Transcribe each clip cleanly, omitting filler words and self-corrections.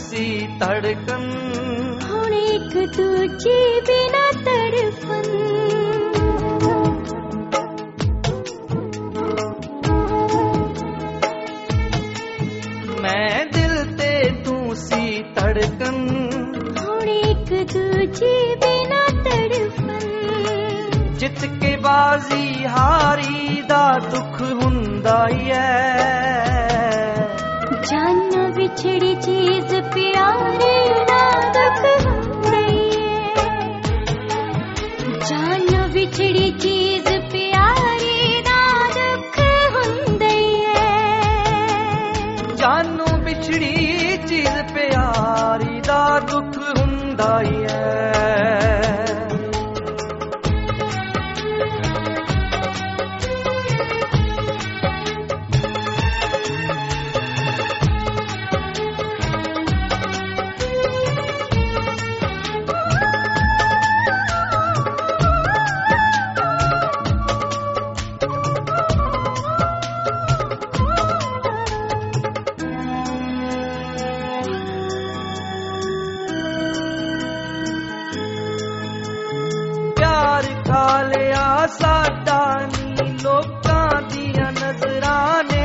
सी धड़कन हुण एक दूजे बिना तड़फन मैं दिल ते तू सी धड़कन हुण एक दूजे बिना तड़फन जित के बाजी हारी दा दुख हुंदा ही है जान विछड़ी चीज प्यारी दा दुख हुंदा ही है जान विछड़ी चीज प्यारी दा दुख हुंदा ही है जानो बिछड़ी चीज प्यारी दा दुख हुंदा ही है खा लिया साडा नी लोकां दियां नजरां ने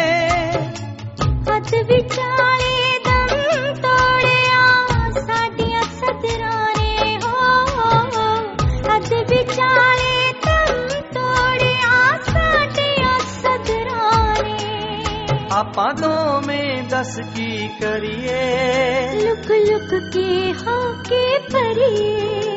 हथ विचाले दम तोड़िया साडियां सदरां ने हो हथ विचाले दम तोड़िया साडियां सदरां ने आपां दोवें दस की करिए लुक लुक के हो के परिए